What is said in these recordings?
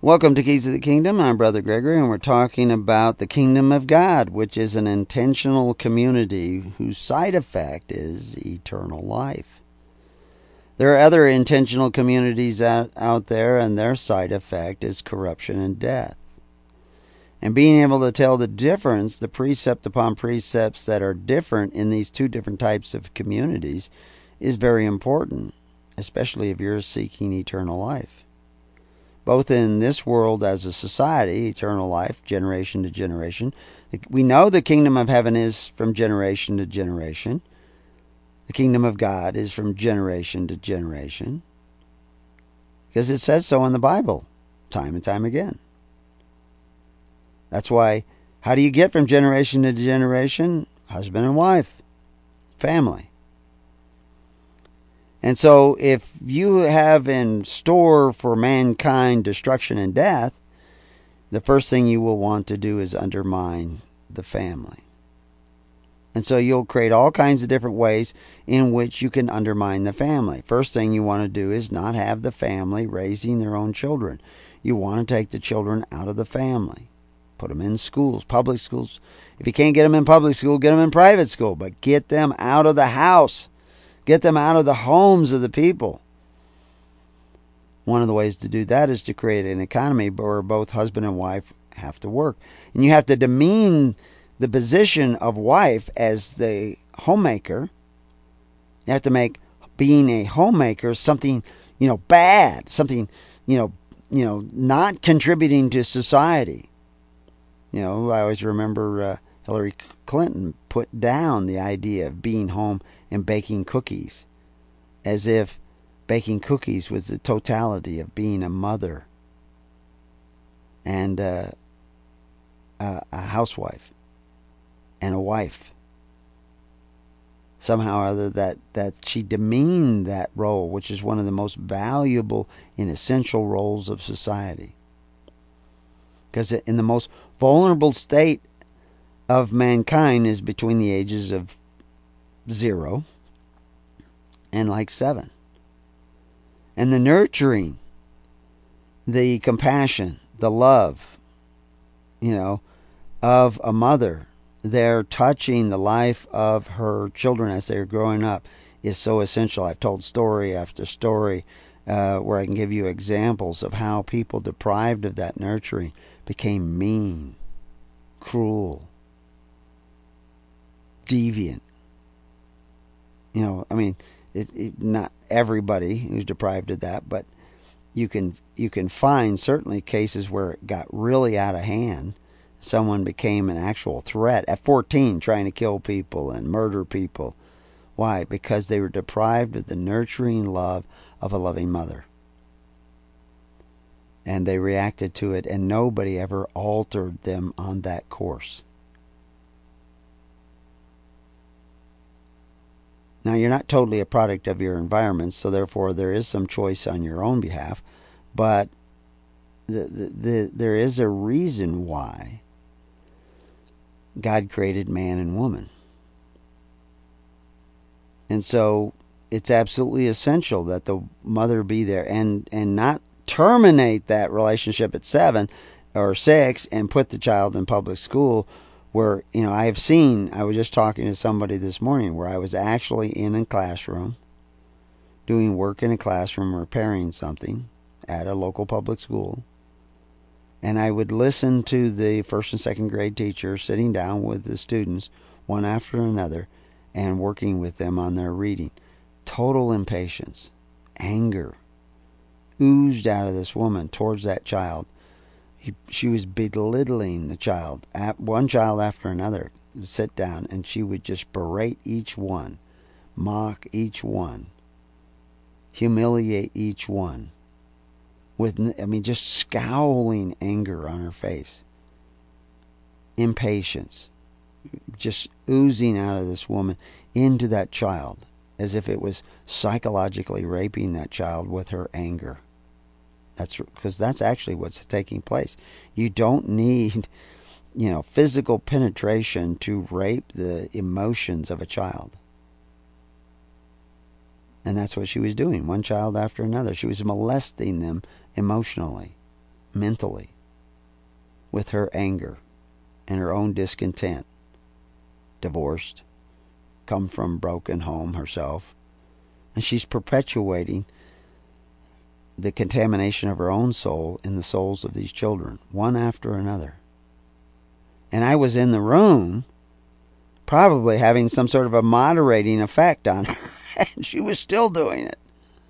Welcome to Keys of the Kingdom. I'm Brother Gregory, and we're talking about the Kingdom of God, which is an intentional community whose side effect is eternal life. There are other intentional communities out there, and their side effect is corruption and death. And being able to tell the difference, the precept upon precepts that are different in these two different types of communities, is very important, especially if you're seeking eternal life. Both in this world as a society, eternal life, generation to generation. We know the kingdom of heaven is from generation to generation. The kingdom of God is from generation to generation. Because it says so in the Bible, time and time again. That's why, how do you get from generation to generation? Husband and wife, family. And so if you have in store for mankind destruction and death, the first thing you will want to do is undermine the family. And so you'll create all kinds of different ways in which you can undermine the family. First thing you want to do is not have the family raising their own children. You want to take the children out of the family. Put them in schools, public schools. If you can't get them in public school, get them in private school. But get them out of the house. Get them out of the homes of the people. One of the ways to do that is to create an economy where both husband and wife have to work. And you have to demean the position of wife as the homemaker. You have to make being a homemaker something, bad, something, not contributing to society. I always remember Hillary Clinton put down the idea of being home and baking cookies, as if baking cookies was the totality of being a mother and a housewife and a wife. Somehow or other that she demeaned that role, which is one of the most valuable and essential roles of society. Because in the most vulnerable state of mankind is between the ages of 0 and 7. And the nurturing, the compassion, the love, of a mother, they're touching the life of her children as they're growing up, is so essential. I've told story after story where I can give you examples of how people deprived of that nurturing became mean, cruel, deviant. Not everybody who's deprived of that, but you can find certainly cases where it got really out of hand. Someone became an actual threat at 14, trying to kill people and murder people. Why? Because they were deprived of the nurturing love of a loving mother. And they reacted to it, and nobody ever altered them on that course. Now, you're not totally a product of your environment, so therefore there is some choice on your own behalf, but there is a reason why God created man and woman. And so it's absolutely essential that the mother be there and not terminate that relationship at 7 or 6 and put the child in public school where, I was just talking to somebody this morning where I was actually in a classroom, doing work in a classroom, repairing something at a local public school. And I would listen to the first and second grade teacher sitting down with the students, one after another, and working with them on their reading. Total impatience, anger, oozed out of this woman towards that child. She was belittling the child. One child after another would sit down, and she would just berate each one, mock each one, humiliate each one, with just scowling anger on her face, impatience, just oozing out of this woman into that child, as if it was psychologically raping that child with her anger. Because that's actually what's taking place. You don't need, physical penetration to rape the emotions of a child. And that's what she was doing, one child after another. She was molesting them emotionally, mentally with her anger and her own discontent. Divorced, come from a broken home herself, and she's perpetuating the contamination of her own soul in the souls of these children, one after another. And I was in the room, probably having some sort of a moderating effect on her, and she was still doing it.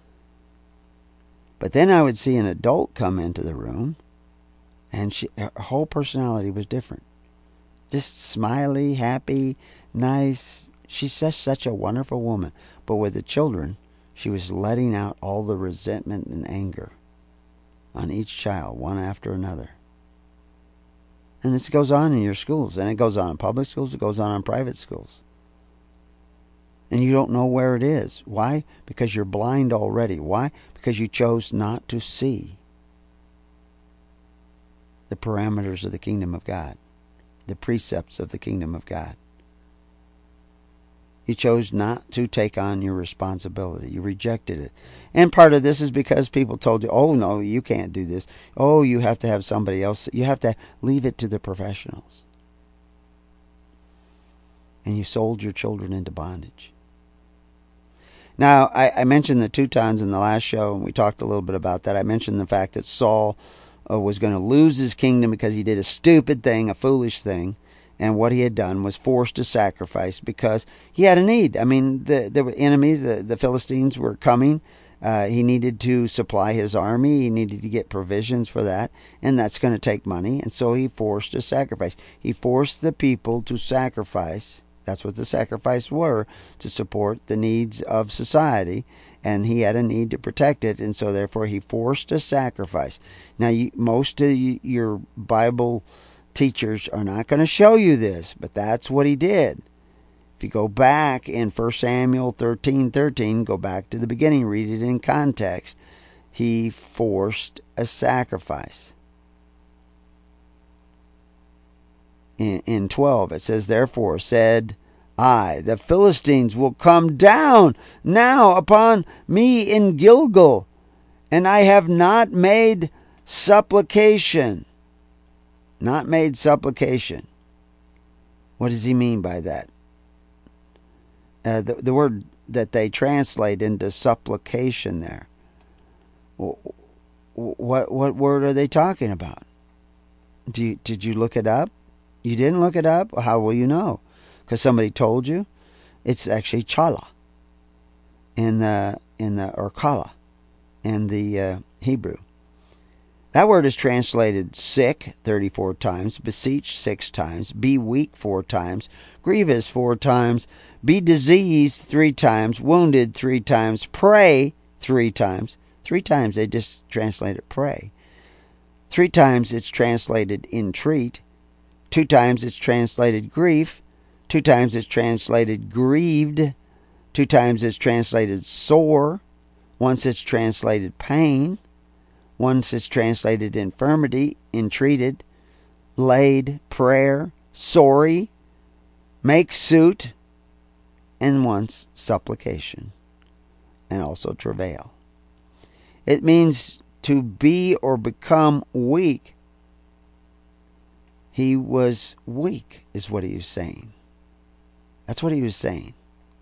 But then I would see an adult come into the room, and her whole personality was different. Just smiley, happy, nice. She's just such a wonderful woman. But with the children, she was letting out all the resentment and anger on each child, one after another. And this goes on in your schools, and it goes on in public schools, it goes on in private schools. And you don't know where it is. Why? Because you're blind already. Why? Because you chose not to see the parameters of the kingdom of God, the precepts of the kingdom of God. You chose not to take on your responsibility. You rejected it. And part of this is because people told you, oh, no, you can't do this. Oh, you have to have somebody else. You have to leave it to the professionals. And you sold your children into bondage. Now, I mentioned the Teutons in the last show, and we talked a little bit about that. I mentioned the fact that Saul was going to lose his kingdom because he did a stupid thing, a foolish thing. And what he had done was forced to sacrifice because he had a need. I mean, there were enemies. The Philistines were coming. He needed to supply his army. He needed to get provisions for that. And that's going to take money. And so he forced a sacrifice. He forced the people to sacrifice. That's what the sacrifices were, to support the needs of society. And he had a need to protect it. And so therefore he forced a sacrifice. Now, most of your Bible teachers are not going to show you this, but that's what he did. If you go back in 1 Samuel 13:13, go back to the beginning, read it in context. He forced a sacrifice. In 12, it says, therefore said I, the Philistines will come down now upon me in Gilgal, and I have not made supplication. Not made supplication. What does he mean by that? The word that they translate into supplication there. What word are they talking about? Did you look it up? You didn't look it up? How will you know? Because somebody told you? It's actually chala or kala in the Hebrew. That word is translated sick 34 times, beseech 6 times, be weak 4 times, grievous 4 times, be diseased 3 times, wounded 3 times, pray 3 times. 3 times they just translate it pray. 3 times it's translated entreat. 2 times it's translated grief. 2 times it's translated grieved. 2 times it's translated sore. Once it's translated pain. Once it's translated infirmity, entreated, laid, prayer, sorry, make suit, and once supplication, and also travail. It means to be or become weak. He was weak, is what he was saying. That's what he was saying.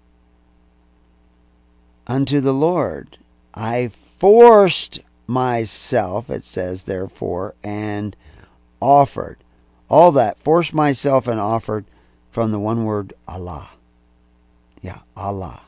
Unto the Lord I forced myself, it says, therefore, and offered. All that, forced myself and offered, from the one word Allah. Yeah, Allah.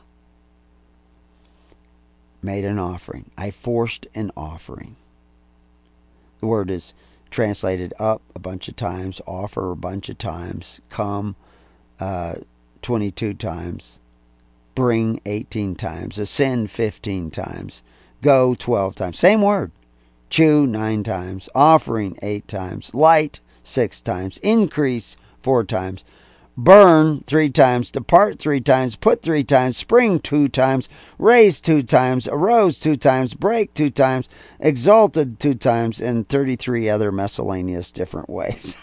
Made an offering. I forced an offering. The word is translated up a bunch of times, offer a bunch of times, come 22 times, bring 18 times, ascend 15 times, go 12 times. Same word. Chew 9 times, offering 8 times, light 6 times, increase 4 times, burn 3 times, depart 3 times, put 3 times, spring 2 times, raise 2 times, arose 2 times, break 2 times, exalted 2 times, and 33 other miscellaneous different ways.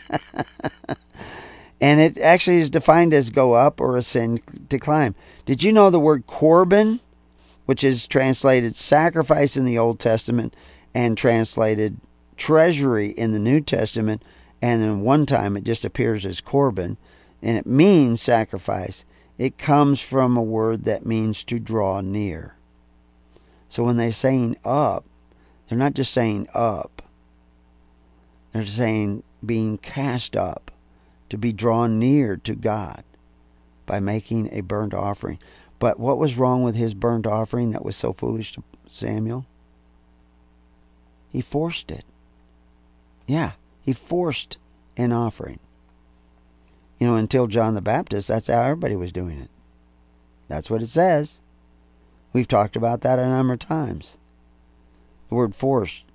And it actually is defined as go up or ascend to climb. Did you know the word korban, which is translated sacrifice in the Old Testament and translated treasury in the New Testament, and then one time it just appears as Corban, and it means sacrifice. It comes from a word that means to draw near. So when they're saying up, they're not just saying up. They're saying being cast up, to be drawn near to God by making a burnt offering. But what was wrong with his burnt offering that was so foolish to Samuel? He forced it. Yeah, he forced an offering. You know, until John the Baptist, that's how everybody was doing it. That's what it says. We've talked about that a number of times. The word forced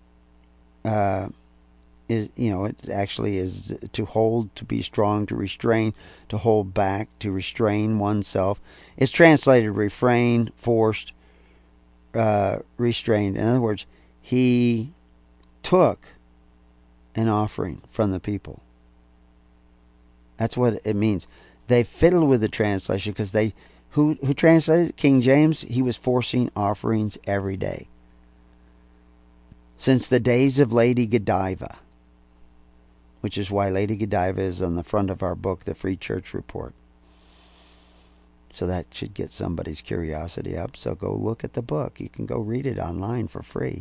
is, you know, it actually is to hold, to be strong, to restrain, to hold back, to restrain oneself. It's translated refrain, forced, restrained. In other words, he took an offering from the people. That's what it means. They fiddled with the translation because who translated King James? He was forcing offerings every day. Since the days of Lady Godiva, which is why Lady Godiva is on the front of our book, The Free Church Report. So that should get somebody's curiosity up. So go look at the book. You can go read it online for free.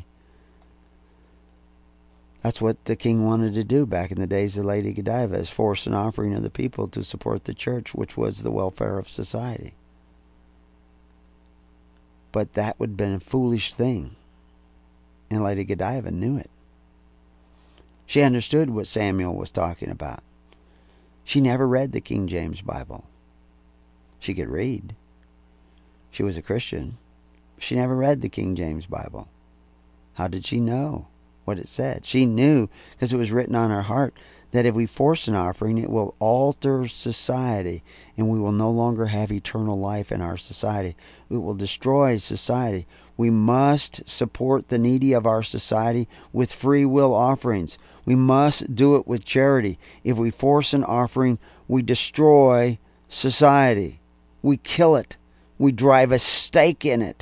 That's what the king wanted to do back in the days of Lady Godiva, is force an offering of the people to support the church, which was the welfare of society. But that would have been a foolish thing. And Lady Godiva knew it. She understood what Samuel was talking about. She never read the King James Bible. She could read. She was a Christian. She never read the King James Bible. How did she know what it said? She knew because it was written on her heart that if we force an offering, it will alter society, and we will no longer have eternal life in our society. It will destroy society. We must support the needy of our society with free will offerings. We must do it with charity. If we force an offering, we destroy society. We kill it. We drive a stake in it.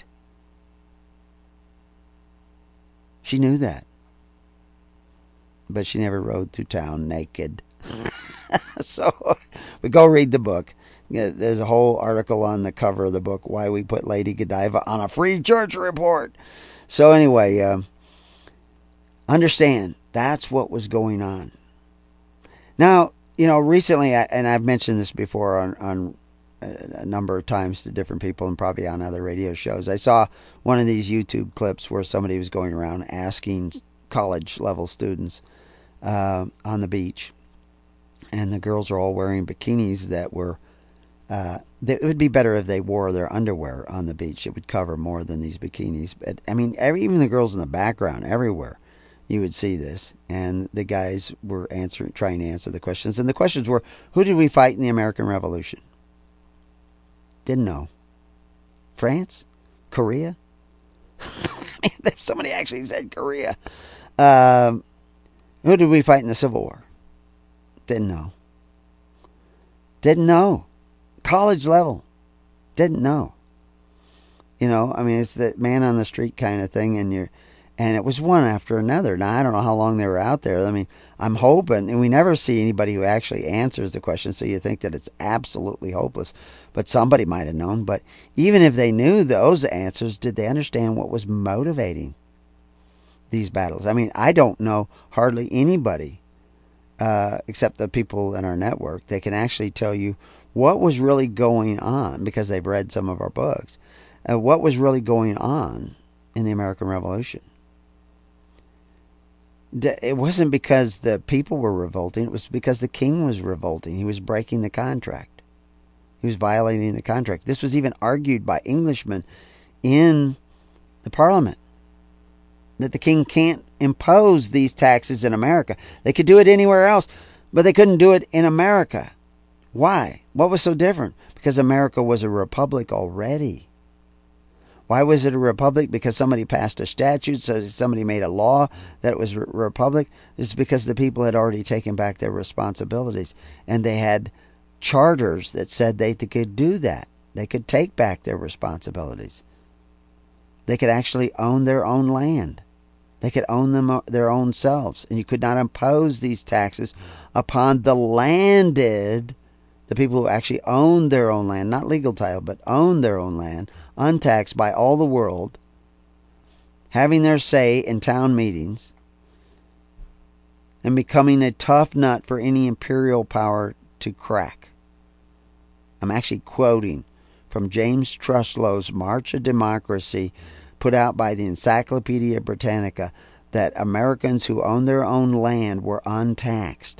She knew that. But she never rode through town naked. So, but go read the book. There's a whole article on the cover of the book, Why We Put Lady Godiva on a Free Church Report. So anyway, understand, that's what was going on. Now, you know, recently, and I've mentioned this before on a number of times to different people and probably on other radio shows, I saw one of these YouTube clips where somebody was going around asking college-level students on the beach, and the girls are all wearing bikinis that were it would be better if they wore their underwear on the beach. It would cover more than these bikinis. But I mean, even the girls in the background, everywhere you would see this, and the guys were trying to answer the questions, and the questions were, who did we fight in the American Revolution? Didn't know. France? Korea? I mean, somebody actually said Korea. Who did we fight in the Civil War? Didn't know. Didn't know. College level. Didn't know. You know, I mean, it's the man on the street kind of thing, and it was one after another. Now, I don't know how long they were out there. I mean, I'm hoping, and we never see anybody who actually answers the question, so you think that it's absolutely hopeless. But somebody might have known. But even if they knew those answers, did they understand what was motivating these battles? I mean, I don't know hardly anybody, except the people in our network, that can actually tell you what was really going on, because they've read some of our books, what was really going on in the American Revolution. It wasn't because the people were revolting. It was because the king was revolting. He was breaking the contract. He was violating the contract. This was even argued by Englishmen in the Parliament, that the king can't impose these taxes in America. They could do it anywhere else, but they couldn't do it in America. Why? What was so different? Because America was a republic already. Why was it a republic? Because somebody passed a statute, so somebody made a law that it was a republic. It's because the people had already taken back their responsibilities, and they had charters that said they could do that. They could take back their responsibilities. They could actually own their own land. They could own them their own selves. And you could not impose these taxes upon the landed, the people who actually owned their own land, not legal title, but owned their own land, untaxed by all the world, having their say in town meetings, and becoming a tough nut for any imperial power to crack. I'm actually quoting from James Truslow's March of Democracy, put out by the Encyclopedia Britannica, that Americans who owned their own land were untaxed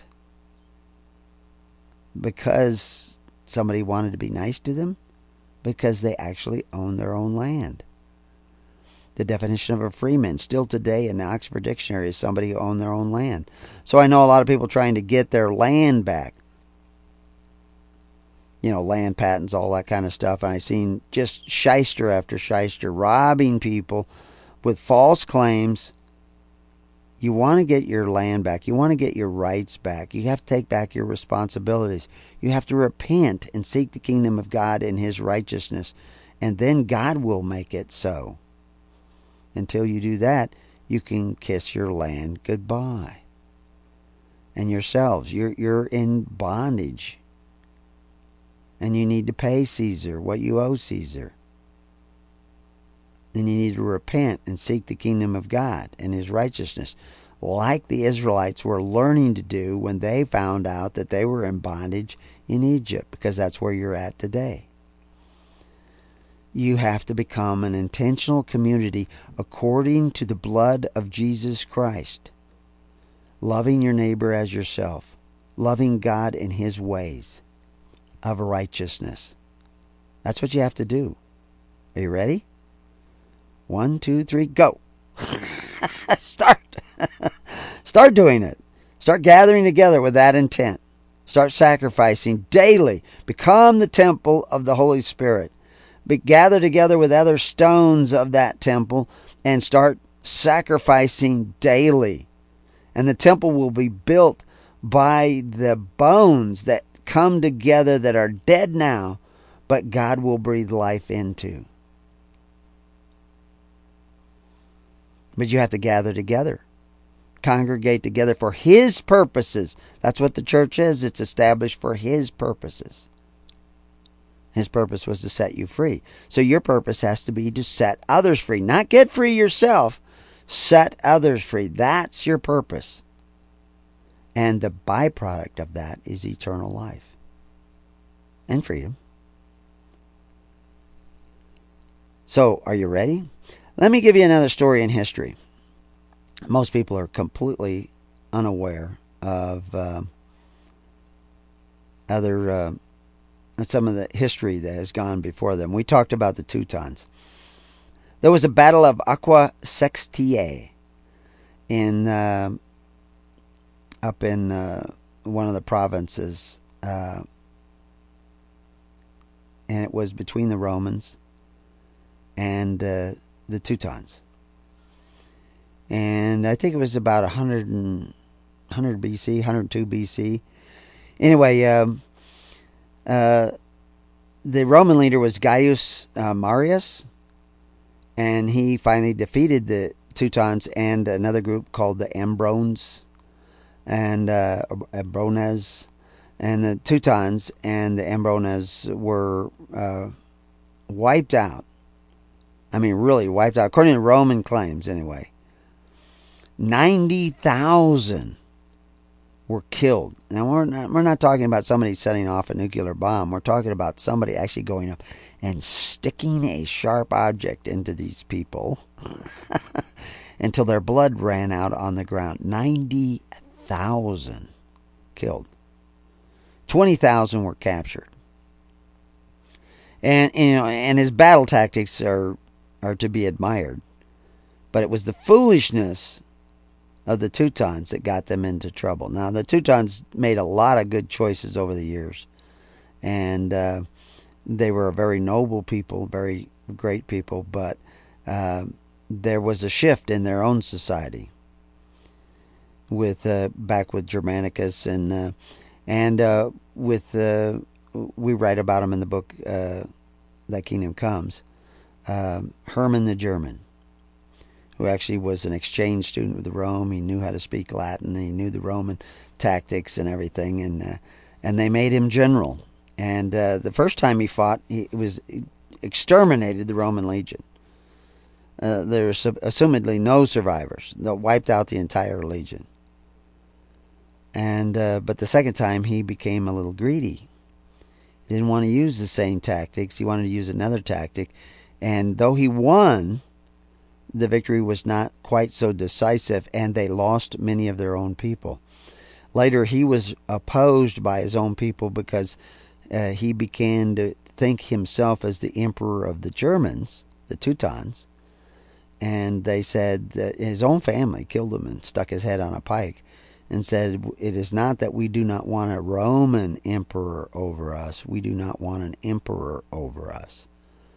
because somebody wanted to be nice to them, because they actually owned their own land. The definition of a freeman still today in the Oxford Dictionary is somebody who owned their own land. So I know a lot of people trying to get their land back. Land patents, all that kind of stuff. And I've seen just shyster after shyster robbing people with false claims. You want to get your land back. You want to get your rights back. You have to take back your responsibilities. You have to repent and seek the kingdom of God and His righteousness. And then God will make it so. Until you do that, you can kiss your land goodbye. And yourselves, you're in bondage. And you need to pay Caesar what you owe Caesar. And you need to repent and seek the kingdom of God and His righteousness, like the Israelites were learning to do when they found out that they were in bondage in Egypt, because that's where you're at today. You have to become an intentional community according to the blood of Jesus Christ, loving your neighbor as yourself, loving God in His ways of righteousness. That's what you have to do. Are you ready? 1, 2, 3, go. Start. Start doing it. Start gathering together with that intent. Start sacrificing daily. Become the temple of the Holy Spirit. Gather together with other stones of that temple and start sacrificing daily. And the temple will be built by the bones that come together that are dead now, but God will breathe life into. But you have to gather together. Congregate together for His purposes. That's what the church is. It's established for His purposes. His purpose was to set you free. So your purpose has to be to set others free. Not get free yourself. Set others free. That's your purpose. And the byproduct of that is eternal life and freedom. So, are you ready? Let me give you another story in history. Most people are completely unaware of some of the history that has gone before them. We talked about the Teutons. There was a battle of Aquae Sextiae up in one of the provinces, and it was between the Romans and the Teutons. And I think it was about 100 BC, 102 BC. Anyway, the Roman leader was Gaius Marius, and he finally defeated the Teutons and another group called the Ambrones and Ambrones. And the Teutons and the Ambrones were wiped out. I mean, really wiped out, according to Roman claims anyway. 90,000 were killed. Now, we're not talking about somebody setting off a nuclear bomb. We're talking about somebody actually going up and sticking a sharp object into these people until their blood ran out on the ground. 90,000 killed. 20,000 were captured. And his battle tactics are to be admired. But it was the foolishness of the Teutons that got them into trouble. Now, the Teutons made a lot of good choices over the years. And they were a very noble people, very great people. But there was a shift in their own society back with Germanicus and we write about him in the book Thy Kingdom Comes. Herman the German who actually was an exchange student with Rome. He knew how to speak Latin. He knew the Roman tactics and everything, and they made him general. And the first time he fought, he exterminated the Roman legion. There were assumedly no survivors. They wiped out the entire legion. And but the second time he became a little greedy. He didn't want to use the same tactics. He wanted to use another tactic. And though he won, the victory was not quite so decisive, and they lost many of their own people. Later, he was opposed by his own people because he began to think himself as the emperor of the Germans, the Teutons. And they said that his own family killed him and stuck his head on a pike and said, "It is not that we do not want a Roman emperor over us. We do not want an emperor over us."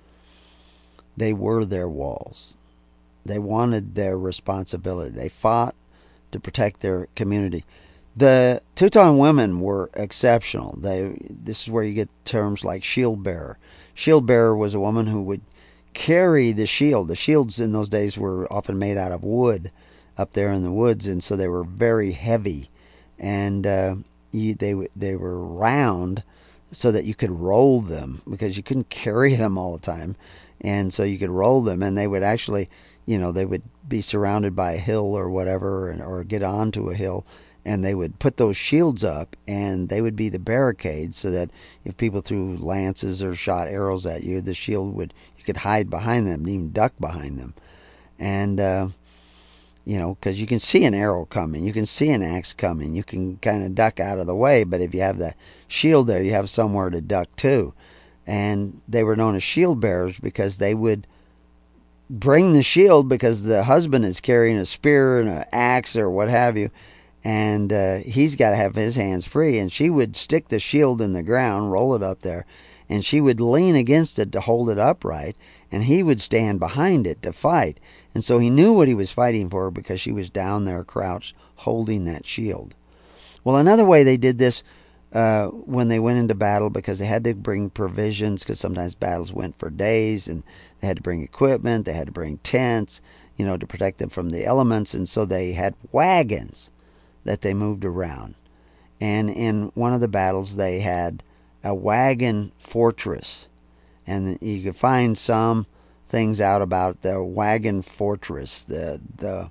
They were their walls. They wanted their responsibility. They fought to protect their community. The Teuton women were exceptional. This is where you get terms like shield bearer. Shield bearer was a woman who would carry the shield. The shields in those days were often made out of wood up there in the woods, and so they were very heavy, and they were round so that you could roll them, because you couldn't carry them all the time, and so you could roll them, and they would actually, they would be surrounded by a hill or whatever, or get onto a hill, and they would put those shields up, and they would be the barricade, so that if people threw lances or shot arrows at you, the shield you could hide behind them and even duck behind them. And because you can see an arrow coming, you can see an axe coming, you can kind of duck out of the way, but if you have the shield there, you have somewhere to duck to. And they were known as shield bearers because they would bring the shield because the husband is carrying a spear and an axe or what have you, and he's got to have his hands free, and she would stick the shield in the ground, roll it up there, and she would lean against it to hold it upright, and he would stand behind it to fight. And so he knew what he was fighting for because she was down there crouched holding that shield. Well, another way they did this when they went into battle, because they had to bring provisions, because sometimes battles went for days, and they had to bring equipment, they had to bring tents, to protect them from the elements, and so they had wagons that they moved around. And in one of the battles, they had a wagon fortress, and you could find some things out about the wagon fortress, the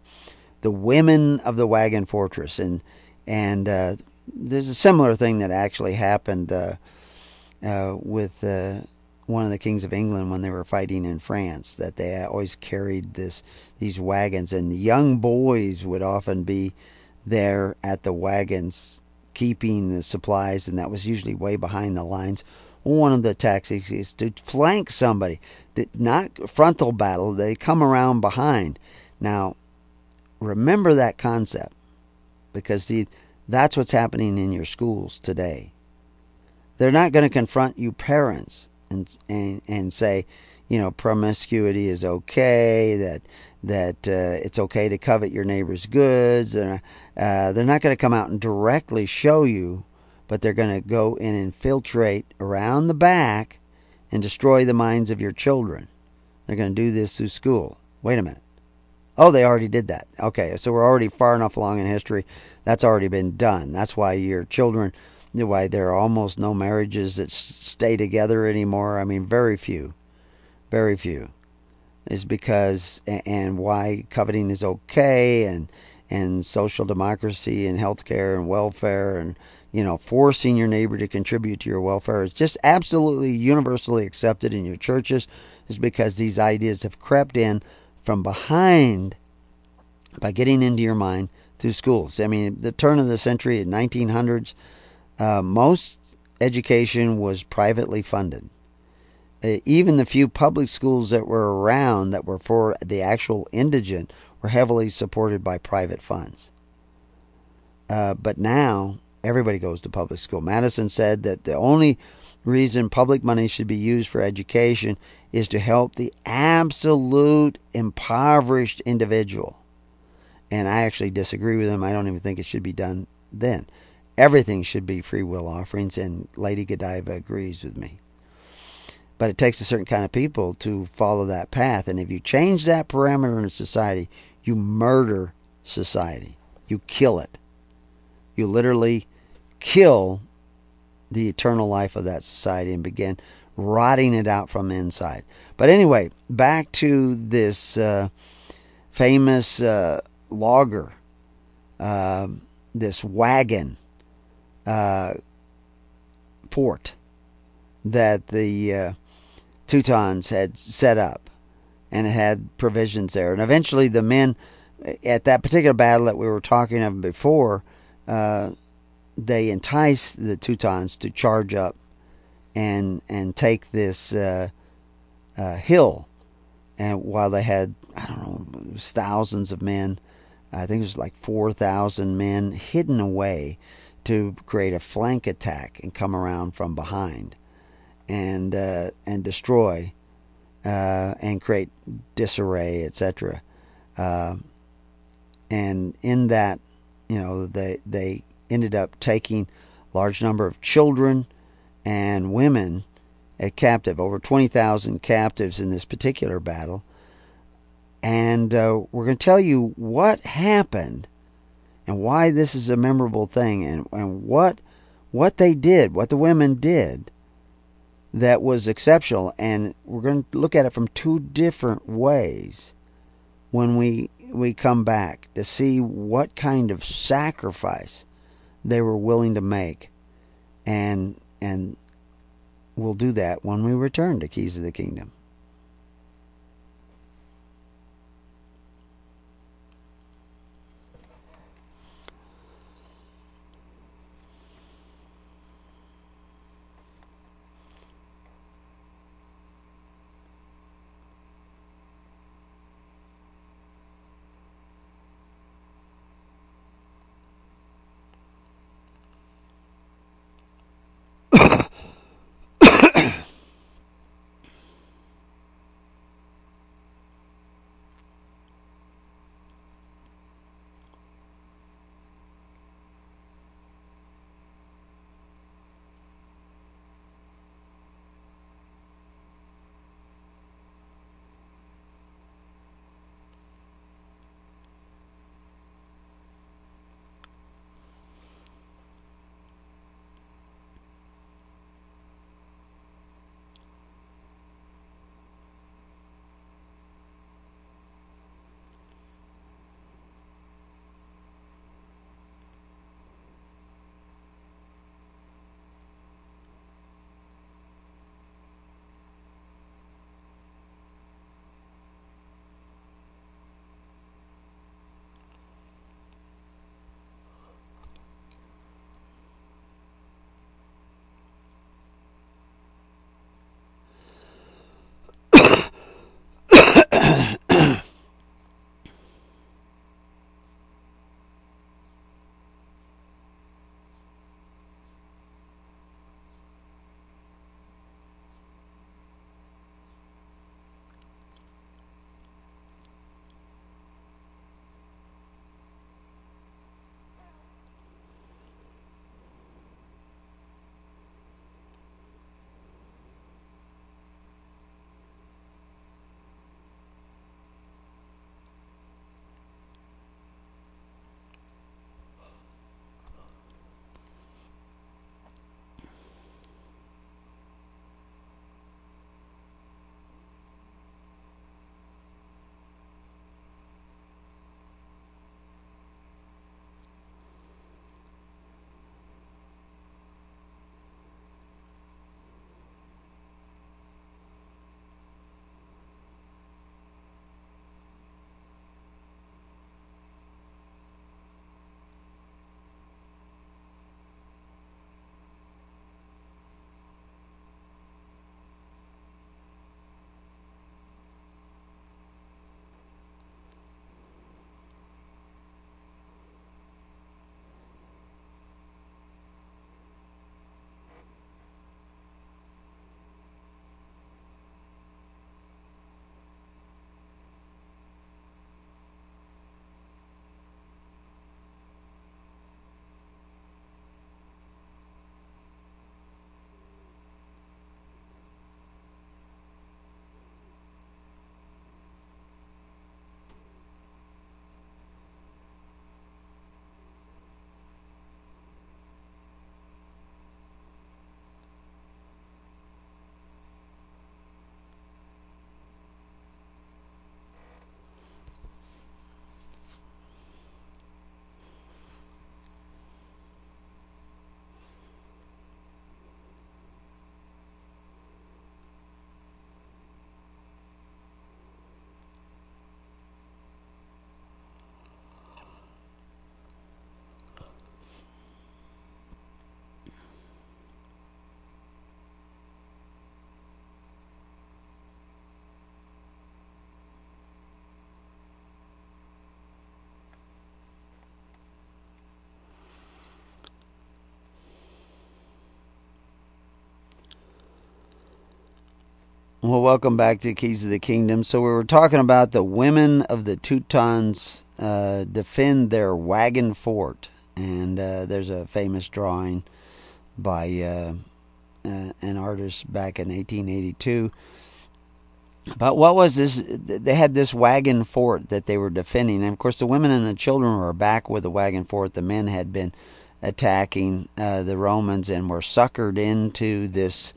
women of the wagon fortress, and there's a similar thing that actually happened with one of the kings of England when they were fighting in France, that they always carried these wagons, and the young boys would often be there at the wagons keeping the supplies, and that was usually way behind the lines. One of the tactics is to flank somebody, not frontal battle. They come around behind. Now, remember that concept, because that's what's happening in your schools today. They're not going to confront you parents and say, promiscuity is okay, that it's okay to covet your neighbor's goods. They're not going to come out and directly show you, but they're going to go and infiltrate around the back and destroy the minds of your children. They're going to do this through school. Wait a minute. Oh, they already did that. Okay, so we're already far enough along in history. That's already been done. That's why your children, why there are almost no marriages that stay together anymore. I mean, very few. Very few. Is because, and why coveting is okay, and social democracy and healthcare and welfare, and forcing your neighbor to contribute to your welfare is just absolutely universally accepted in your churches, is because these ideas have crept in from behind by getting into your mind through schools. I mean, the turn of the century, in 1900s, most education was privately funded. Even the few public schools that were around that were for the actual indigent were heavily supported by private funds. But now everybody goes to public school. Madison said that the only reason public money should be used for education is to help the absolute impoverished individual. And I actually disagree with him. I don't even think it should be done then. Everything should be free will offerings, and Lady Godiva agrees with me. But it takes a certain kind of people to follow that path. And if you change that parameter in society, you murder society. You kill it. You literally kill the eternal life of that society and begin rotting it out from the inside. But anyway, back to this famous logger, this wagon fort that the Teutons had set up, and it had provisions there. And eventually the men at that particular battle that we were talking of before, they enticed the Teutons to charge up and take this hill. And while they had, I don't know, it was thousands of men, I think it was like 4,000 men hidden away to create a flank attack and come around from behind and destroy and create disarray, etc. And in that, they ended up taking a large number of children and women captive, over 20,000 captives in this particular battle. And we're going to tell you what happened and why this is a memorable thing, and what they did, what the women did that was exceptional. And we're going to look at it from two different ways when we come back to see what kind of sacrifice they were willing to make. And we'll do that when we return to Keys of the Kingdom. Well, welcome back to Keys of the Kingdom. So we were talking about the women of the Teutons defend their wagon fort, and there's a famous drawing by an artist back in 1882 about what was this. They had this wagon fort that they were defending, and of course the women and the children were back with the wagon fort. The men had been attacking the Romans and were suckered into this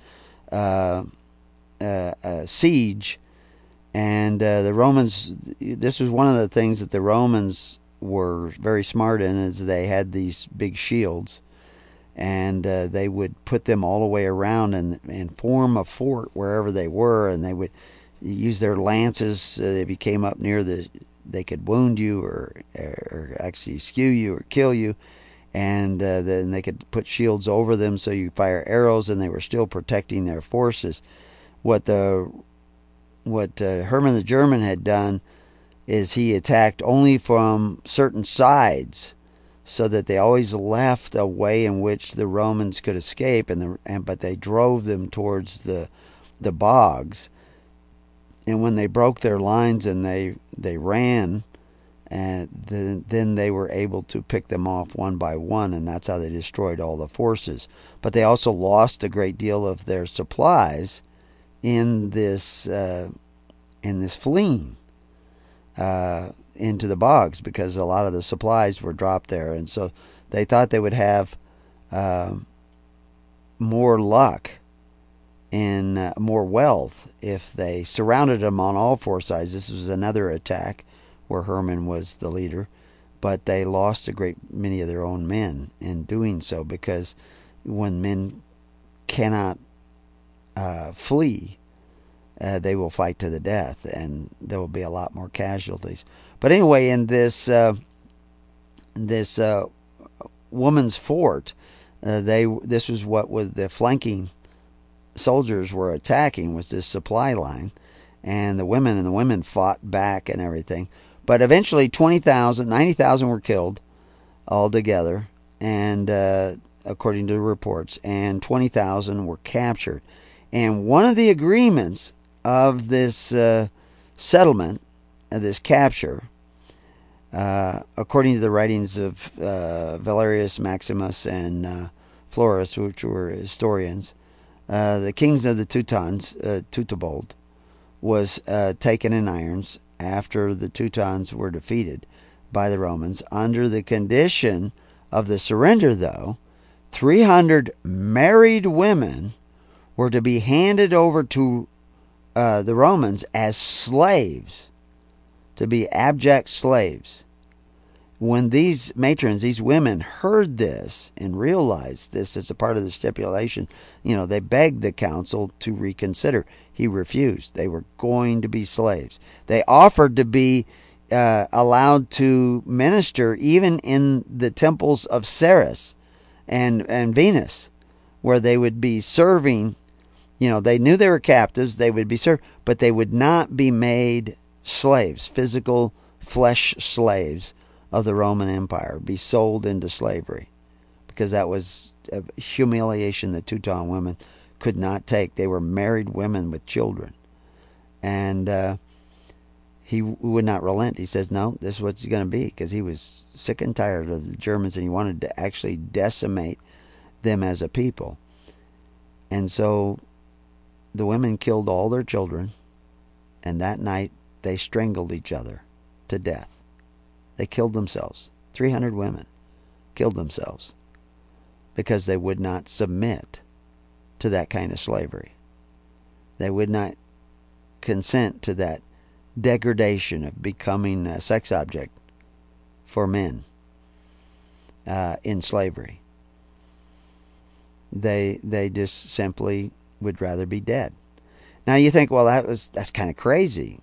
siege. And the Romans, this was one of the things that the Romans were very smart in, is they had these big shields, and they would put them all the way around and form a fort wherever they were, and they would use their lances. If you came up near they could wound you or actually skew you or kill you, and then they could put shields over them so you fire arrows, and they were still protecting their forces. What Hermann the German had done is he attacked only from certain sides, so that they always left a way in which the Romans could escape, but they drove them towards the bogs. And when they broke their lines and they ran, and then they were able to pick them off one by one, and that's how they destroyed all the forces. But they also lost a great deal of their supplies in this fleeing into the bogs, because a lot of the supplies were dropped there, and so they thought they would have more luck and more wealth if they surrounded them on all four sides. This was another attack where Hermann was the leader, but they lost a great many of their own men in doing so, because when men cannot flee, they will fight to the death, and there will be a lot more casualties. But anyway, in this woman's fort, this was what with the flanking soldiers were attacking, was this supply line, and the women fought back and everything. But eventually 90,000 were killed altogether, and according to the reports, and 20,000 were captured. And one of the agreements of this settlement, of this capture, according to the writings of Valerius Maximus and Florus, which were historians, the kings of the Teutons, Teutobald, was taken in irons after the Teutons were defeated by the Romans. Under the condition of the surrender, though, 300 married women were to be handed over to the Romans as slaves, to be abject slaves. When these matrons, these women, heard this and realized this as a part of the stipulation, they begged the council to reconsider. He refused. They were going to be slaves. They offered to be allowed to minister even in the temples of Ceres and Venus, where they would be serving. They knew they were captives. They would be served, but they would not be made slaves, physical flesh slaves of the Roman Empire, be sold into slavery, because that was a humiliation the Teuton women could not take. They were married women with children, and he would not relent. He says, no, this is what it's going to be, because he was sick and tired of the Germans, and he wanted to actually decimate them as a people. And so the women killed all their children, and that night they strangled each other to death. They killed themselves. 300 women killed themselves because they would not submit to that kind of slavery. They would not consent to that degradation of becoming a sex object for men in slavery. They just simply would rather be dead. Now you think, well, that's kind of crazy,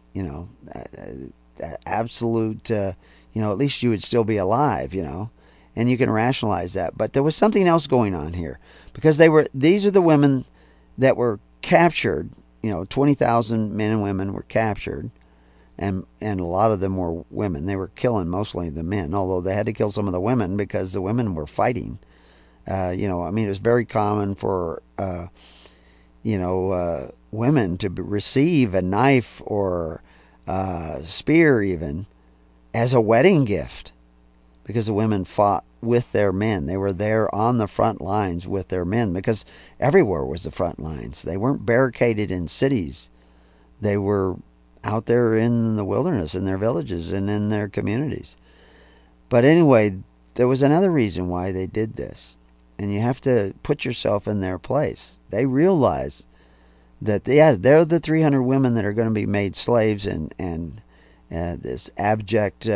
absolute, at least you would still be alive, and you can rationalize that. But there was something else going on here, because these are the women that were captured. 20,000 men and women were captured, and a lot of them were women. They were killing mostly the men, although they had to kill some of the women because the women were fighting. It was very common for women to receive a knife or spear even as a wedding gift, because the women fought with their men. They were there on the front lines with their men, because everywhere was the front lines. They weren't barricaded in cities. They were out there in the wilderness, in their villages and in their communities. But anyway, there was another reason why they did this. And you have to put yourself in their place. They realized that, they're the 300 women that are going to be made slaves and this abject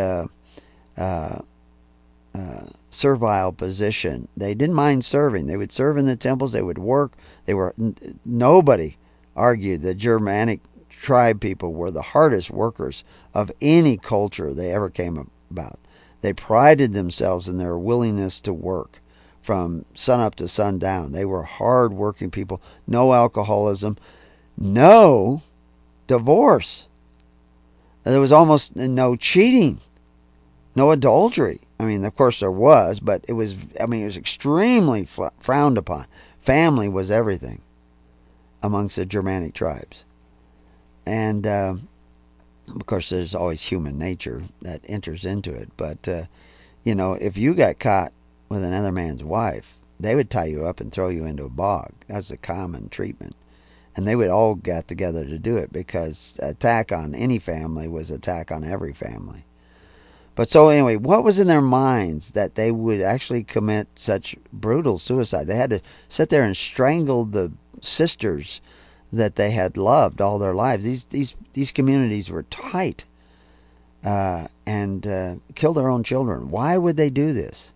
servile position. They didn't mind serving. They would serve in the temples. They would work. Nobody argued that Germanic tribe people were the hardest workers of any culture they ever came about. They prided themselves in their willingness to work from sunup to sundown. They were hard-working people. No alcoholism. No divorce. There was almost no cheating. No adultery. I mean, of course there was, but it was extremely frowned upon. Family was everything amongst the Germanic tribes. And, of course, there's always human nature that enters into it. But, if you got caught with another man's wife, they would tie you up and throw you into a bog. That's the common treatment. And they would all get together to do it, because attack on any family was attack on every family. But so anyway, what was in their minds that they would actually commit such brutal suicide? They had to sit there and strangle the sisters that they had loved all their lives. These communities were tight, and kill their own children. Why would they do this?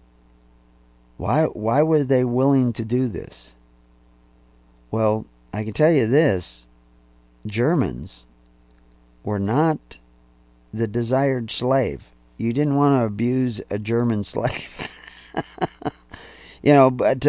Why were they willing to do this? Well, I can tell you this: Germans were not the desired slave. You didn't want to abuse a German slave. But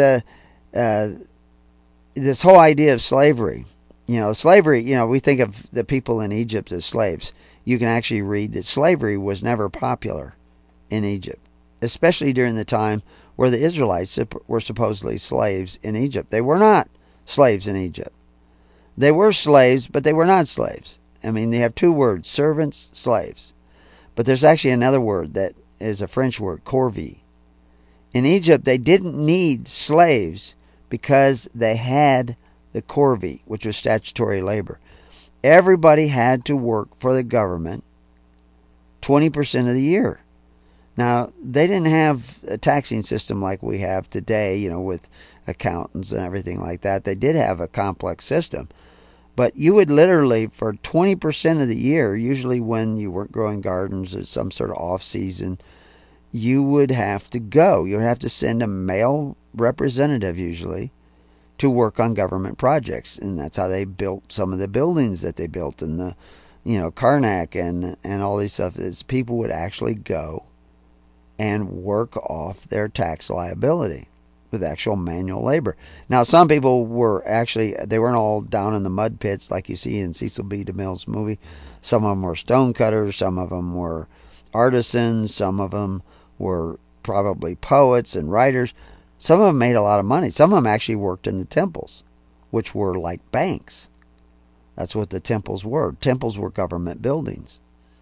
this whole idea of slavery, we think of the people in Egypt as slaves. You can actually read that slavery was never popular in Egypt, especially during the time where the Israelites were supposedly slaves in Egypt. They were not slaves in Egypt. They were slaves, but they were not slaves. They have two words: servants, slaves. But there's actually another word that is a French word, corvée. In Egypt, they didn't need slaves because they had the corvée, which was statutory labor. Everybody had to work for the government 20% of the year. Now, they didn't have a taxing system like we have today, with accountants and everything like that. They did have a complex system. But you would literally, for 20% of the year, usually when you weren't growing gardens or some sort of off-season, you would have to go. You would have to send a male representative, usually, to work on government projects. And that's how they built some of the buildings that they built in the, Karnak and all these stuff. Is people would actually go and work off their tax liability with actual manual labor. Now, some people they weren't all down in the mud pits like you see in Cecil B. DeMille's movie. Some of them were stonecutters, some of them were artisans, some of them were probably poets and writers. Some of them made a lot of money. Some of them actually worked in the temples, which were like banks. That's what the temples were. Temples were government buildings.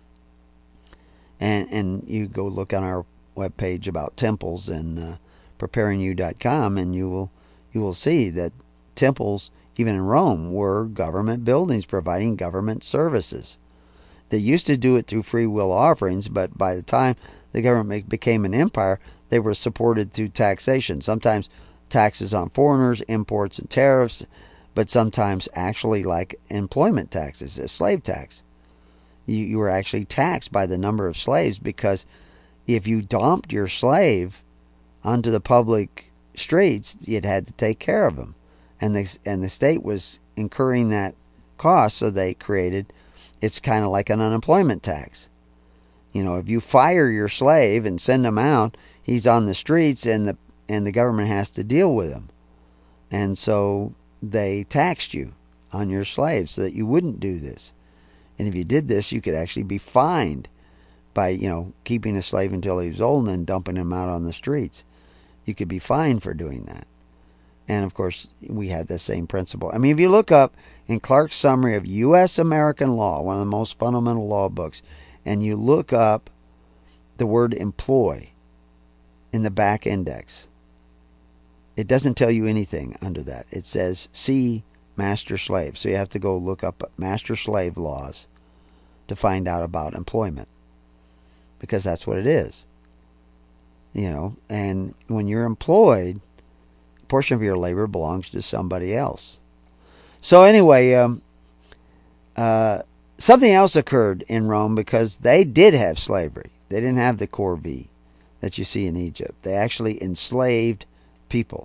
And you go look on our webpage about temples and preparingyou.com, and you will see that temples, even in Rome, were government buildings providing government services. They used to do it through free will offerings, but by the time the government became an empire, they were supported through taxation. Sometimes taxes on foreigners, imports, and tariffs, but sometimes actually like employment taxes, a slave tax. You were actually taxed by the number of slaves, because if you dumped your slave onto the public streets, you'd had to take care of them, and the state was incurring that cost, so they created, it's kind of like an unemployment tax. If you fire your slave and send him out, he's on the streets, and the government has to deal with him, and so they taxed you on your slave so that you wouldn't do this. And if you did this, you could actually be fined by keeping a slave until he was old and then dumping him out on the streets. You could be fined for doing that. And of course, we had the same principle. I mean, if you look up in Clark's Summary of U.S. American Law, one of the most fundamental law books, and you look up the word employ in the back index, it doesn't tell you anything under that. It says, see master slave. So you have to go look up master slave laws to find out about employment, because that's what it is. And when you're employed, a portion of your labor belongs to somebody else. So anyway, something else occurred in Rome, because they did have slavery. They didn't have the corvée that you see in Egypt. They actually enslaved people.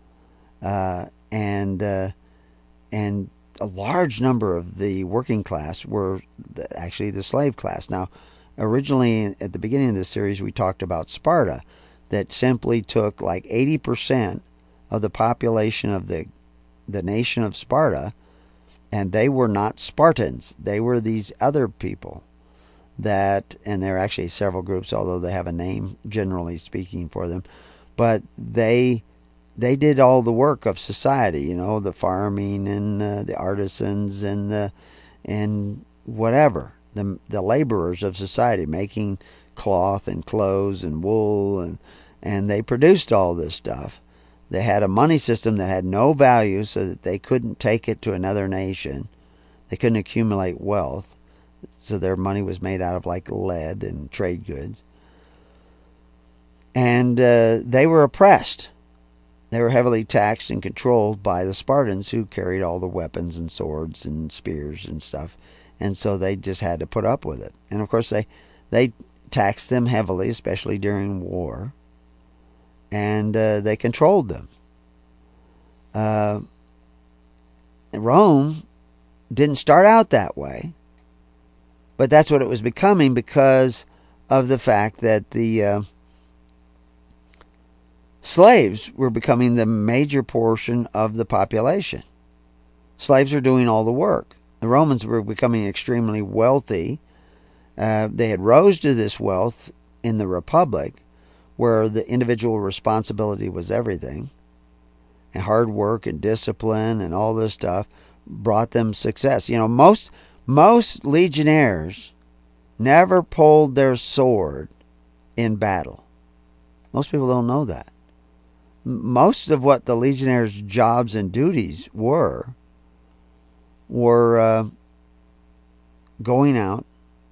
And a large number of the working class were actually the slave class. Now, originally, at the beginning of this series, we talked about Sparta, that simply took like 80% of the population of the nation of Sparta, and they were not Spartans. They were these other people that, and there are actually several groups, although they have a name, generally speaking, for them, but they did all the work of society, the farming and the artisans and whatever, the laborers of society, making cloth and clothes and wool, and they produced all this stuff. They had a money system that had no value, so that they couldn't take it to another nation. They couldn't accumulate wealth, so their money was made out of like lead and trade goods. And they were oppressed. They were heavily taxed and controlled by the Spartans, who carried all the weapons and swords and spears and stuff. And so they just had to put up with it. And of course, they taxed them heavily, especially during war. And they controlled them. Rome didn't start out that way, but that's what it was becoming, because of the fact that the slaves were becoming the major portion of the population. Slaves were doing all the work. The Romans were becoming extremely wealthy. They had rose to this wealth in the Republic, where the individual responsibility was everything, and hard work and discipline and all this stuff brought them success. Most legionnaires never pulled their sword in battle. Most people don't know that. Most of what the legionnaires' jobs and duties were going out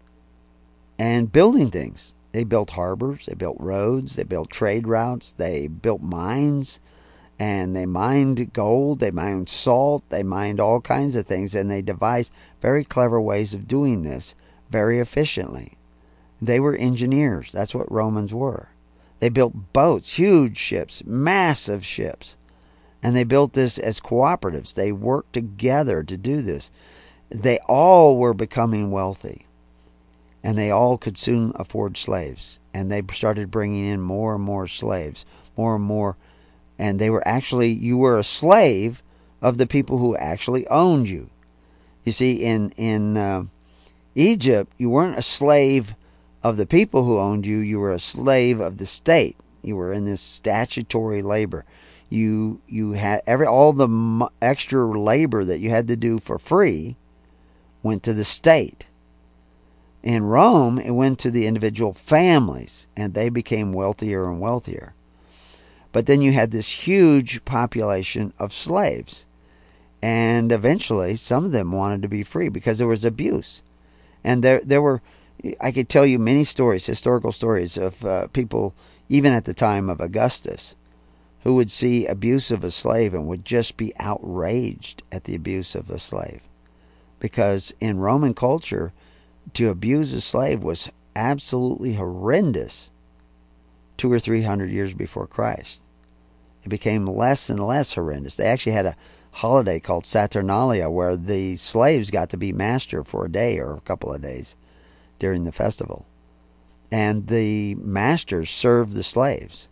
and building things. They built harbors, they built roads, they built trade routes, they built mines, and they mined gold, they mined salt, they mined all kinds of things, and they devised very clever ways of doing this very efficiently. They were engineers. That's what Romans were. They built boats, huge ships, massive ships, and they built this as cooperatives. They worked together to do this. They all were becoming wealthy. And they all could soon afford slaves. And they started bringing in more and more slaves, more and more. And they were actually, you were a slave of the people who actually owned you. You see, in Egypt, you weren't a slave of the people who owned you. You were a slave of the state. You were in this statutory labor. You had all the extra labor that you had to do for free went to the state. In Rome, it went to the individual families, and they became wealthier and wealthier. But then you had this huge population of slaves. And eventually, some of them wanted to be free because there was abuse. And there were, I could tell you many stories, historical stories of people, even at the time of Augustus, who would see abuse of a slave and would just be outraged at the abuse of a slave. Because in Roman culture, to abuse a slave was absolutely horrendous 200 or 300 years before Christ. It became less and less horrendous. They actually had a holiday called Saturnalia, where the slaves got to be master for a day or a couple of days during the festival. And the masters served the slaves.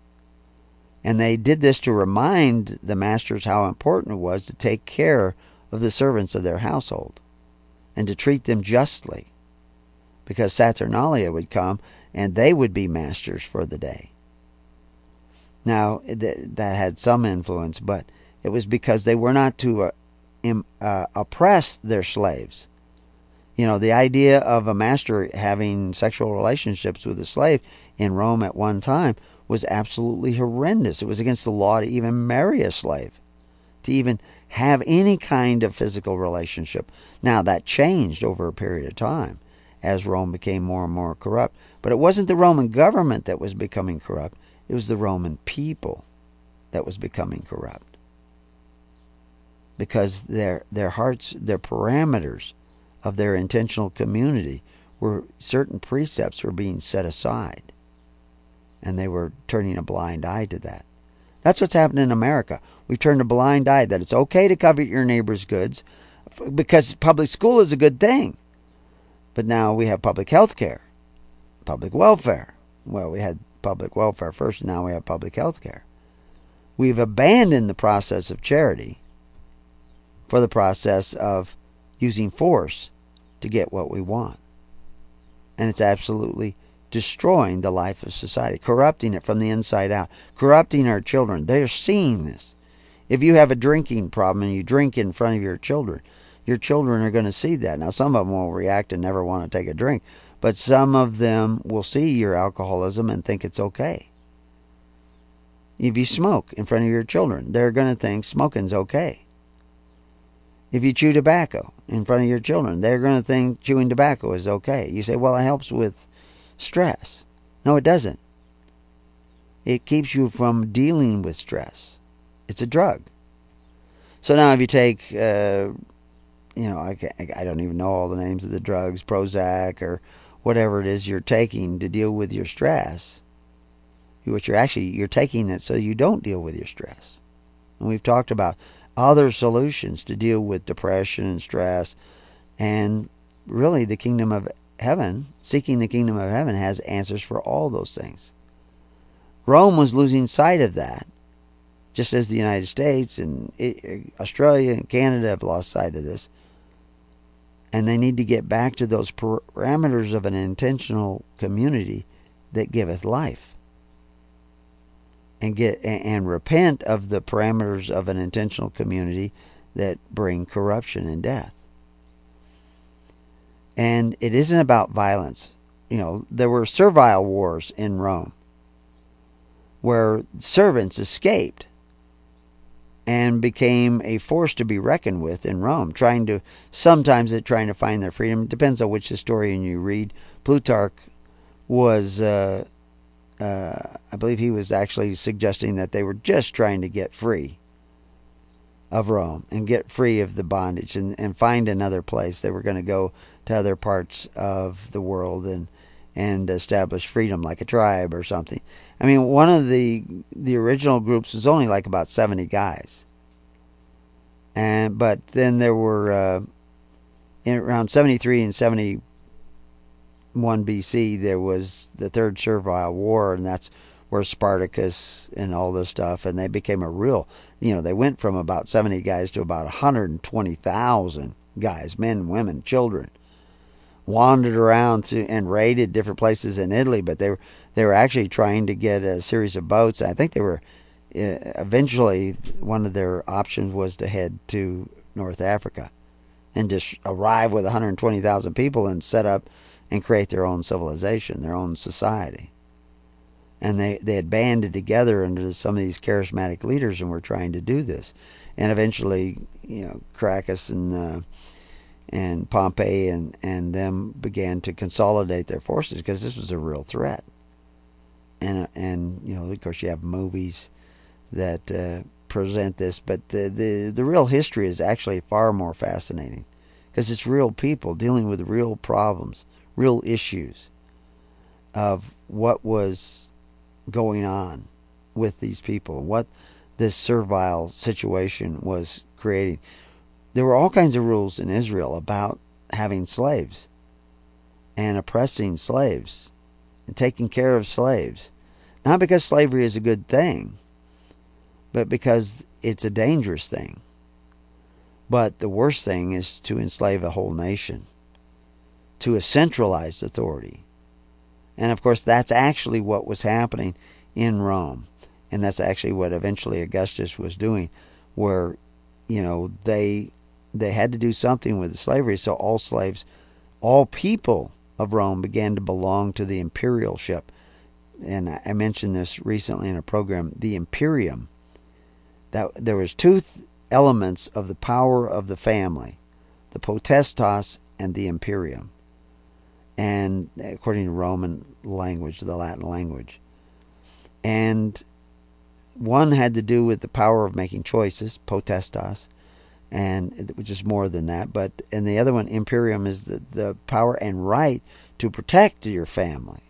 And they did this to remind the masters how important it was to take care of the servants of their household and to treat them justly. Because Saturnalia would come and they would be masters for the day. Now, that had some influence, but It was because they were not to oppress their slaves. You know, the idea of a master having sexual relationships with a slave in Rome at one time was absolutely horrendous. It was against the law to even marry a slave, to even have any kind of physical relationship. Now, that changed over a period of time as Rome became more and more corrupt. But it wasn't the Roman government that was becoming corrupt. It was the Roman people that was becoming corrupt. Because their hearts, their parameters of their intentional community were certain precepts were being set aside. And they were turning a blind eye to that. That's what's happened in America. We've turned a blind eye that it's okay to covet your neighbor's goods because public school is a good thing. But now we have public health care, public welfare. Well, we had public welfare first, and now we have public health care. We've abandoned the process of charity for the process of using force to get what we want. And it's absolutely destroying the life of society, corrupting it from the inside out, corrupting our children. They're seeing this. If you have a drinking problem and you drink in front of your children are going to see that. Now, some of them will react and never want to take a drink, but some of them will see your alcoholism and think it's okay. If you smoke in front of your children, they're going to think smoking's okay. If you chew tobacco in front of your children, they're going to think chewing tobacco is okay. You say, well, it helps with stress. No, it doesn't. It keeps you from dealing with stress. It's a drug. So now if you take, I don't even know all the names of the drugs, Prozac or whatever it is you're taking to deal with your stress, you're taking it so you don't deal with your stress. And we've talked about other solutions to deal with depression and stress, and really the kingdom of heaven, seeking the kingdom of heaven, has answers for all those things. Rome was losing sight of that, just as the United States and Australia and Canada have lost sight of this. And they need to get back to those parameters of an intentional community that giveth life. And repent of the parameters of an intentional community that bring corruption and death. And it isn't about violence. There were servile wars in Rome where servants escaped and became a force to be reckoned with in Rome, sometimes trying to find their freedom. It depends on which historian you read. Plutarch was, I believe he was actually suggesting that they were just trying to get free of Rome and get free of the bondage and find another place. They were going to go to other parts of the world and establish freedom, like a tribe or something. I mean, one of the original groups was only like about 70 guys. But then there were, around 73 and 71 BC, there was the Third Servile War, and that's where Spartacus and all this stuff, and they became a real, they went from about 70 guys to about 120,000 guys, men, women, children, wandered around and raided different places in Italy, but they were actually trying to get a series of boats. I think they were eventually, one of their options was to head to North Africa and just arrive with 120,000 people and set up and create their own civilization, their own society. And they had banded together under some of these charismatic leaders and were trying to do this. And eventually, Caracas and Pompey and them began to consolidate their forces because this was a real threat. And of course, you have movies that present this, but the real history is actually far more fascinating because it's real people dealing with real problems, real issues of what was going on with these people, what this servile situation was creating. There were all kinds of rules in Israel about having slaves and oppressing slaves and taking care of slaves. Not because slavery is a good thing, but because it's a dangerous thing. But the worst thing is to enslave a whole nation, to a centralized authority. And of course, that's actually what was happening in Rome. And that's actually what eventually Augustus was doing, where, they had to do something with the slavery. So all slaves, all people of Rome began to belong to the imperialship. And I mentioned this recently in a program, the imperium. That there was two elements of the power of the family, the potestas and the imperium. And according to Roman language, the Latin language. And one had to do with the power of making choices, potestas, and which is more than that. And the other one, imperium, is the power and right to protect your family.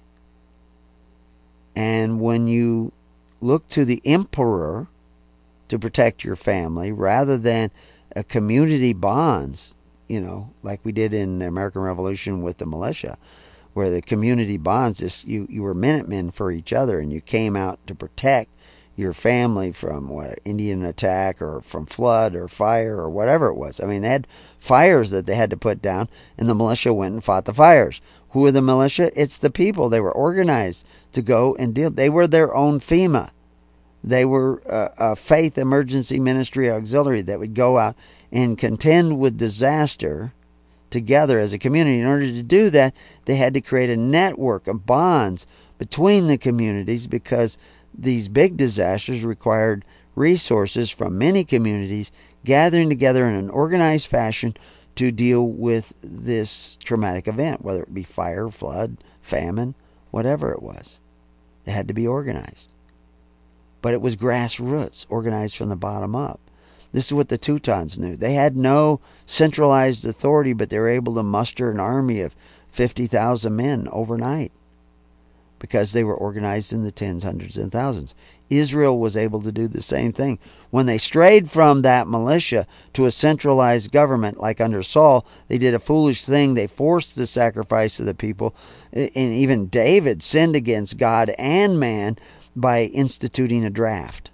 And when you look to the emperor to protect your family, rather than a community bonds, like we did in the American Revolution with the militia, where the community bonds, just you were Minutemen for each other, and you came out to protect your family from Indian attack or from flood or fire or whatever it was. I mean, they had fires that they had to put down, and the militia went and fought the fires. Who are the militia? It's the people. They were organized to go and deal. They were their own FEMA. They were a faith emergency ministry auxiliary that would go out and contend with disaster together as a community. In order to do that, they had to create a network of bonds between the communities, because these big disasters required resources from many communities gathering together in an organized fashion to deal with this traumatic event, whether it be fire, flood, famine, whatever it was. It had to be organized. But it was grassroots, organized from the bottom up. This is what the Teutons knew. They had no centralized authority, but they were able to muster an army of 50,000 men overnight because they were organized in the tens, hundreds, and thousands. Israel was able to do the same thing. When they strayed from that militia to a centralized government, like under Saul, they did a foolish thing. They forced the sacrifice of the people. And even David sinned against God and man by instituting a draft.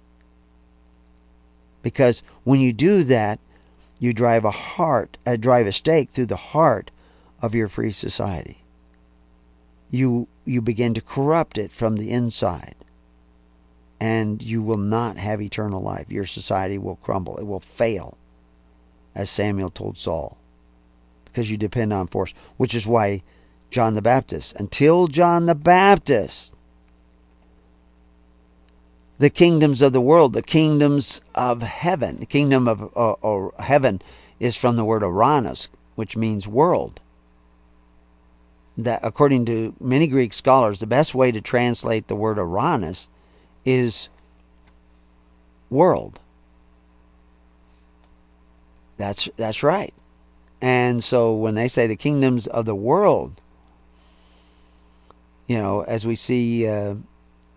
Because when you do that, you drive a stake through the heart of your free society. You begin to corrupt it from the inside. And you will not have eternal life. Your society will crumble. It will fail, as Samuel told Saul, because you depend on force. Which is why John the Baptist, until John the Baptist, the kingdoms of the world, the kingdoms of heaven, the kingdom of heaven is from the word Oranos, which means world. That, according to many Greek scholars, the best way to translate the word Oranos is world. That's right. And so when they say the kingdoms of the world, as we see in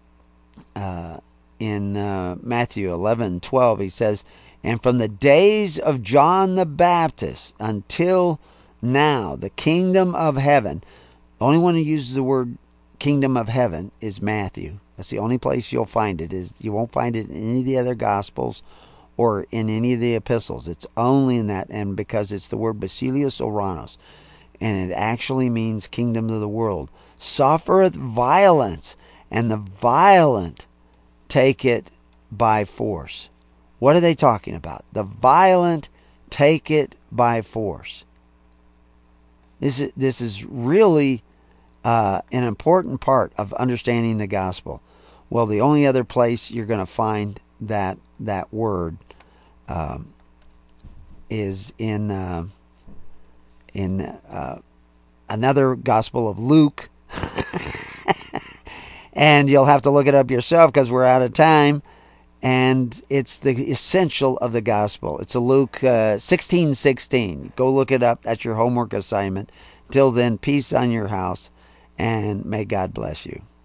Matthew 11:12, he says, "And from the days of John the Baptist until now, the kingdom of heaven." The only one who uses the word kingdom of heaven is Matthew. That's the only place you'll find it. You won't find it in any of the other Gospels or in any of the epistles. It's only in that, and because it's the word Basilios Oranos, and it actually means kingdom of the world. Suffereth violence, and the violent take it by force. What are they talking about? The violent take it by force. This is really an important part of understanding the gospel. Well, the only other place you're going to find that word is in another gospel of Luke, and you'll have to look it up yourself because we're out of time. And it's the essential of the gospel. It's a Luke 16:16. Go look it up. That's your homework assignment. Till then, peace on your house, and may God bless you.